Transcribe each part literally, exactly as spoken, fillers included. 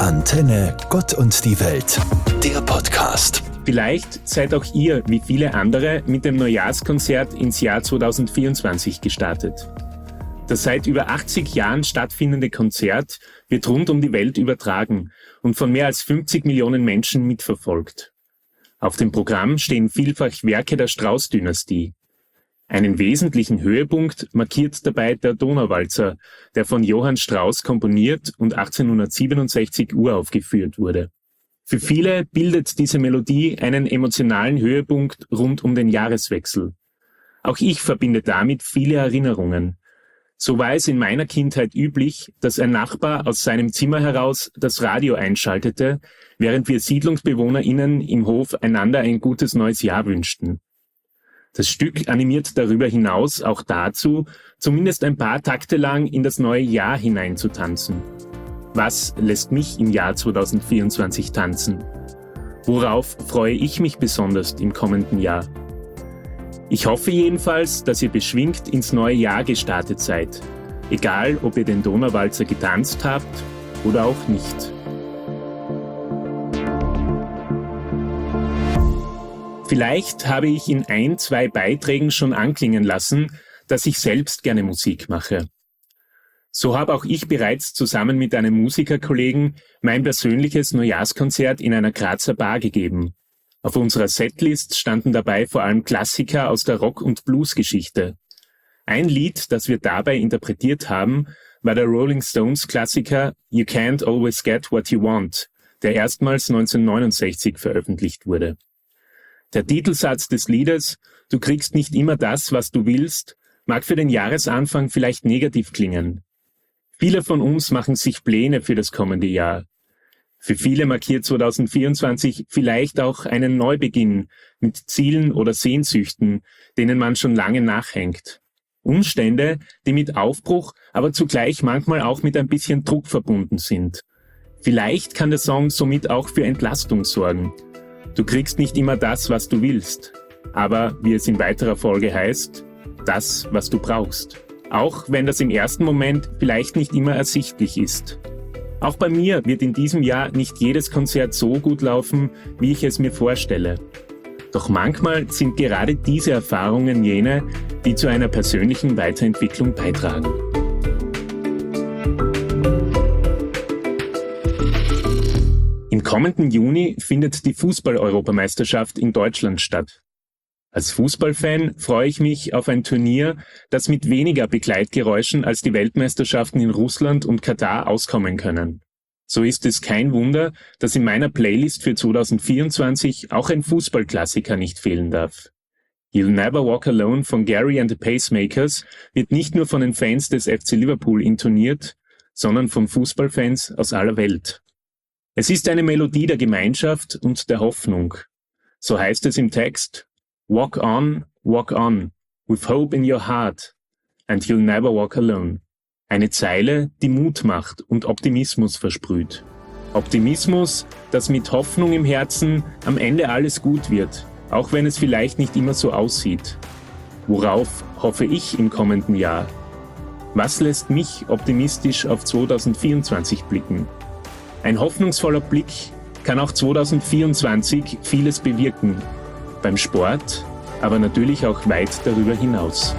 Antenne Gott und die Welt, der Podcast. Vielleicht seid auch ihr, wie viele andere, mit dem Neujahrskonzert ins Jahr zweitausendvierundzwanzig gestartet. Das seit über achtzig Jahren stattfindende Konzert wird rund um die Welt übertragen und von mehr als fünfzig Millionen Menschen mitverfolgt. Auf dem Programm stehen vielfach Werke der Strauß-Dynastie. Einen wesentlichen Höhepunkt markiert dabei der Donauwalzer, der von Johann Strauss komponiert und achtzehnhundertsiebenundsechzig uraufgeführt wurde. Für viele bildet diese Melodie einen emotionalen Höhepunkt rund um den Jahreswechsel. Auch ich verbinde damit viele Erinnerungen. So war es in meiner Kindheit üblich, dass ein Nachbar aus seinem Zimmer heraus das Radio einschaltete, während wir SiedlungsbewohnerInnen im Hof einander ein gutes neues Jahr wünschten. Das Stück animiert darüber hinaus auch dazu, zumindest ein paar Takte lang in das neue Jahr hineinzutanzen. Was lässt mich im Jahr zweitausendvierundzwanzig tanzen? Worauf freue ich mich besonders im kommenden Jahr? Ich hoffe jedenfalls, dass ihr beschwingt ins neue Jahr gestartet seid. Egal, ob ihr den Donauwalzer getanzt habt oder auch nicht. Vielleicht habe ich in ein, zwei Beiträgen schon anklingen lassen, dass ich selbst gerne Musik mache. So habe auch ich bereits zusammen mit einem Musikerkollegen mein persönliches Neujahrskonzert in einer Grazer Bar gegeben. Auf unserer Setlist standen dabei vor allem Klassiker aus der Rock- und Blues-Geschichte. Ein Lied, das wir dabei interpretiert haben, war der Rolling Stones-Klassiker You Can't Always Get What You Want, der erstmals neunzehnhundertneunundsechzig veröffentlicht wurde. Der Titelsatz des Liedes »Du kriegst nicht immer das, was du willst« mag für den Jahresanfang vielleicht negativ klingen. Viele von uns machen sich Pläne für das kommende Jahr. Für viele markiert zweitausendvierundzwanzig vielleicht auch einen Neubeginn mit Zielen oder Sehnsüchten, denen man schon lange nachhängt. Umstände, die mit Aufbruch, aber zugleich manchmal auch mit ein bisschen Druck verbunden sind. Vielleicht kann der Song somit auch für Entlastung sorgen. Du kriegst nicht immer das, was du willst, aber, wie es in weiterer Folge heißt, das, was du brauchst. Auch wenn das im ersten Moment vielleicht nicht immer ersichtlich ist. Auch bei mir wird in diesem Jahr nicht jedes Konzert so gut laufen, wie ich es mir vorstelle. Doch manchmal sind gerade diese Erfahrungen jene, die zu einer persönlichen Weiterentwicklung beitragen. Im kommenden Juni findet die Fußball-Europameisterschaft in Deutschland statt. Als Fußballfan freue ich mich auf ein Turnier, das mit weniger Begleitgeräuschen als die Weltmeisterschaften in Russland und Katar auskommen können. So ist es kein Wunder, dass in meiner Playlist für zweitausendvierundzwanzig auch ein Fußballklassiker nicht fehlen darf. You'll Never Walk Alone von Gary and the Pacemakers wird nicht nur von den Fans des F C Liverpool intoniert, sondern von Fußballfans aus aller Welt. Es ist eine Melodie der Gemeinschaft und der Hoffnung. So heißt es im Text: Walk on, walk on, with hope in your heart, and you'll never walk alone. Eine Zeile, die Mut macht und Optimismus versprüht. Optimismus, dass mit Hoffnung im Herzen am Ende alles gut wird, auch wenn es vielleicht nicht immer so aussieht. Worauf hoffe ich im kommenden Jahr? Was lässt mich optimistisch auf zweitausendvierundzwanzig blicken? Ein hoffnungsvoller Blick kann auch zweitausendvierundzwanzig vieles bewirken. Beim Sport, aber natürlich auch weit darüber hinaus.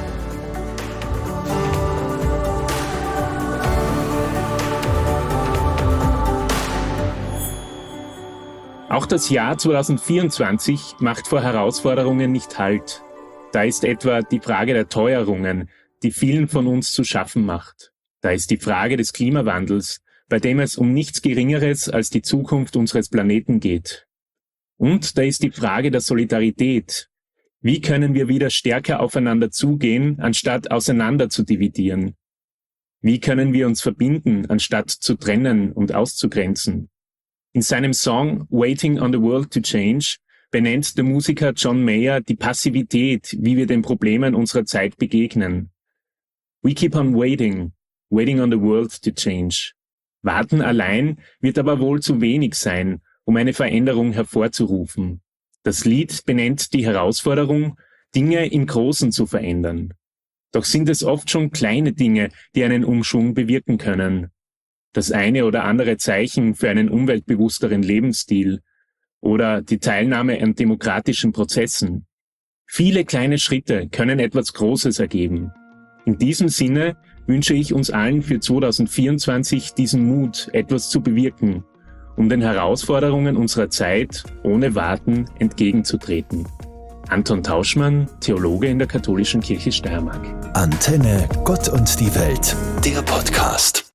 Auch das Jahr zweitausendvierundzwanzig macht vor Herausforderungen nicht Halt. Da ist etwa die Frage der Teuerungen, die vielen von uns zu schaffen macht. Da ist die Frage des Klimawandels, bei dem es um nichts Geringeres als die Zukunft unseres Planeten geht. Und da ist die Frage der Solidarität. Wie können wir wieder stärker aufeinander zugehen, anstatt auseinander zu dividieren? Wie können wir uns verbinden, anstatt zu trennen und auszugrenzen? In seinem Song Waiting on the World to Change benennt der Musiker John Mayer die Passivität, wie wir den Problemen unserer Zeit begegnen. We keep on waiting, waiting on the world to change. Warten allein wird aber wohl zu wenig sein, um eine Veränderung hervorzurufen. Das Lied benennt die Herausforderung, Dinge im Großen zu verändern. Doch sind es oft schon kleine Dinge, die einen Umschwung bewirken können. das eine oder andere Zeichen für einen umweltbewussteren Lebensstil oder die Teilnahme an demokratischen Prozessen. Viele kleine Schritte können etwas Großes ergeben. In diesem Sinne wünsche ich uns allen für zweitausendvierundzwanzig diesen Mut, etwas zu bewirken, um den Herausforderungen unserer Zeit ohne Warten entgegenzutreten. Anton Tauschmann, Theologe in der Katholischen Kirche Steiermark. Antenne Gott und die Welt, der Podcast.